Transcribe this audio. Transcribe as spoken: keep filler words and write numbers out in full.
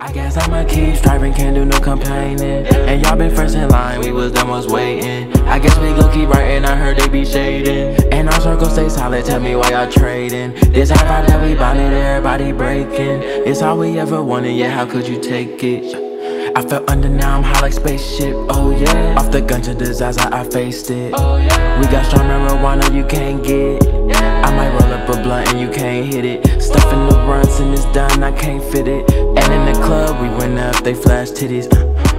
I guess I'ma keep striving, can't do no complaining. And y'all been first in line, we was them ones waiting. I guess we gon' keep writing, I heard they be shading. And our circle stay solid, tell me why y'all trading. This high vibe that we bonded, everybody breaking. It's all we ever wanted, yeah, how could you take it? I felt under, now I'm high like spaceship, oh yeah. Off the gunja disaster, I faced it. Oh yeah. We got strong marijuana you can't get. I might roll up a blunt and you can't hit it. Stuff in the runs and it's done, I can't fit it. And in the club we went up, they flash titties.